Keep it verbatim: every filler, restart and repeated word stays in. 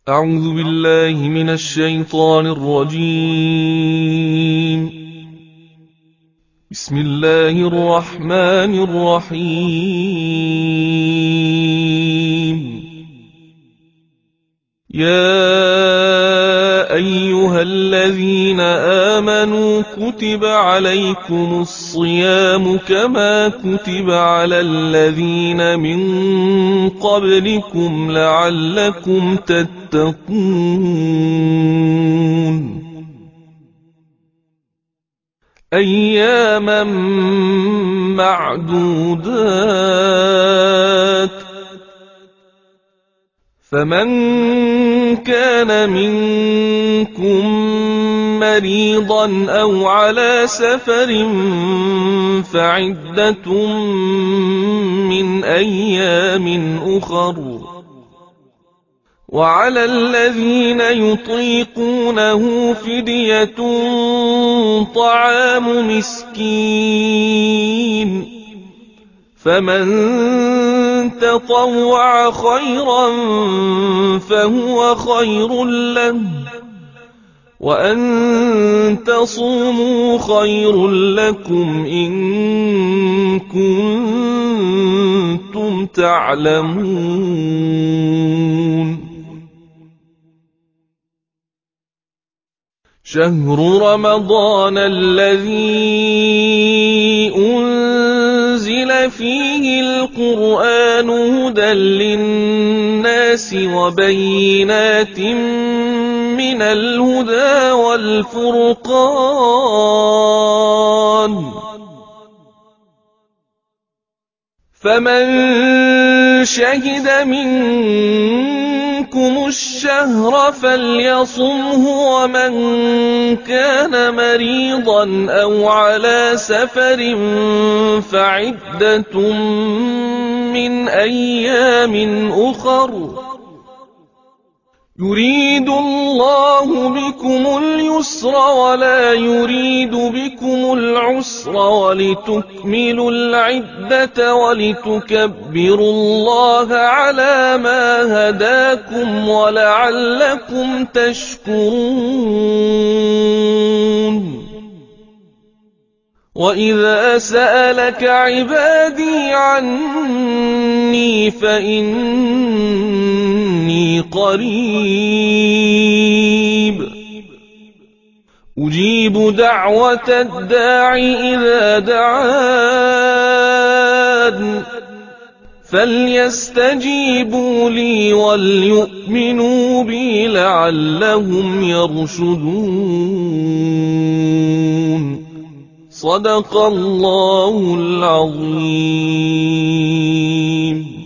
أعوذ بالله من الشيطان الرجيم. بسم الله الرحمن الرحيم. يا أيها الذين آمنوا كتب عليكم الصيام كما كتب على الذين من قبلكم لعلكم تتقون. أياما معدودات، فمن كان منكم مريضا أو على سفر فعدة من أيام أخر، وعلى الذين يطيقونه فدية طعام مسكين، فمن تطوع خيرا فهو خير له، وأن تصوموا خير لكم إن كنتم تعلمون. شهر رمضان الذي أنزل فيه القرآن هدى للناس وبينات من الهدى والفرقان، فمن شهد منكم الشهر فليصمه، ومن كان مريضا أو على سفر فعدة من أيام أخر، يريد الله بكم اليسر ولا يريد بكم العسر، ولتكملوا العدة ولتكبروا الله على ما هداكم ولعلكم تشكرون. وإذا سألك عبادي عني فإني قريب أجيب دعوة الداع إذا دعان، فليستجيبوا لي وليؤمنوا بي لعلهم يرشدون. صدق الله العظيم.